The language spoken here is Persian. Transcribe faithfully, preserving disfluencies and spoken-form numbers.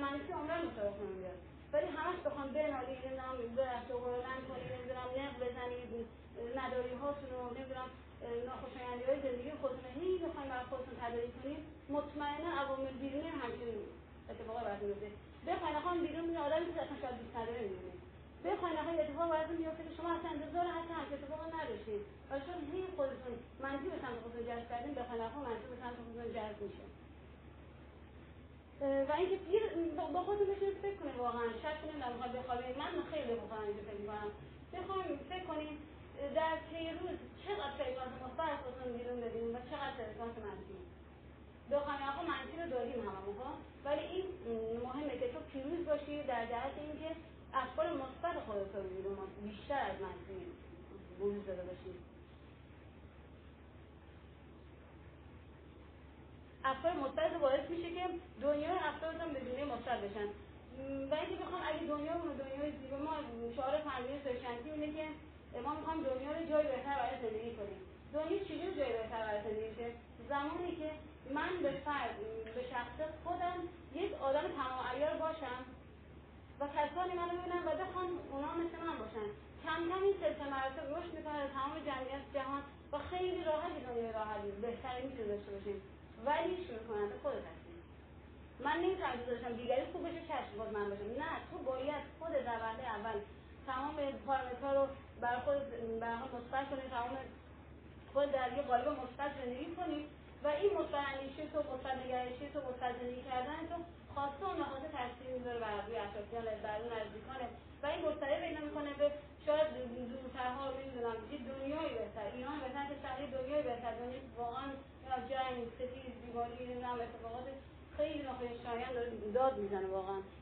منفی عمرن مسابقه کنم بیاد، ولی همش بخوام بنالید، نمیدونم برشت و بلند کنید، نمیدونم نق بزنید، نداری هاتون رو نمیدونم ناخوشایندی های زندگی خودتون هی بخواید برای خودتون تداعی کنید، مطمئنا عوامل بیرونی همچین اتفاقا براتون میفته. بخواید نخوام بیرون میاد آدمی که اصلا شاید دوست نداره میبینید، بخواید نخواید اتفاق براتون میفته که شما اصلا انتظار حتی همچین اتفاقا نداشتید، ولی چون هی خودتون منفی به سمت خودتون جذب کردین، بخواید نخواید منفی به سمت خودتون جذب میشه. و اینکه با خودتون بشینید فکر کنید، واقعا شک کنید در مقابل بخوابید. من خیلی بخوام اینجا فکر می‌کنم، بخوام فکر کنید در طی روز چقدر فکرات مثبت خودتون بیرون بدین و چقدر فکرات منفی. بخوام آقا منفی رو داریم هممون، ولی این مهمه که تو پیروز باشی در جهت اینکه افکار مثبت خودت رو بیرون بیشتر از منفی بروز داده باشی. افکار مثبت باعث میشه که دنیای افرادتون به دنیای مثبت بشن. و اینکه بخوام اگه دنیامون رو دنیای زیبا، ما شعار تنظیم سرشنسی اینه که ما میخوایم دنیا رو جای بهتر برای زندگی کنیم. دنیا چجوری جای بهتر برای زندگی شه؟ زمانی که من به فرد به شخص خودم یک آدم تمام عیار باشم و کسانی منو ببینن و بخوان اونا مثل من باشن. کم کم این سلسله مراتب رشد میکنه در تمام جمعیت جهان و خیلی راحتی دنیای راحتی بهتری میتونه داشته باشیم. ولی شروع کننده خودت هستی. من نمیتونم دوست داشتم دیگری خوب بشه چشم باز من باشم. نه، تو باید خود در وهله اول تمام پارامترها رو برای خود برای خود مثبت کنی، تمام خود در یه قالب مثبت زندگی کنی و این مثبت اندیشی تو، مثبت نگرشی تو، مثبت زندگی کردن تو خواسته و نخواسته تاثیر میذاره بر روی اطرافیانت، بر اون نزدیکانت و این گستره پیدا میکنه به شاید دورترها، نمیدونم یه دنیای بهتر، ایران بهتر که شهری دنیای بهتر، دنیای واقعا جنگ، ستیز، بیماری، نمیدونم اتفاقات خیلی ناخوشایند داد میزنه واقعا.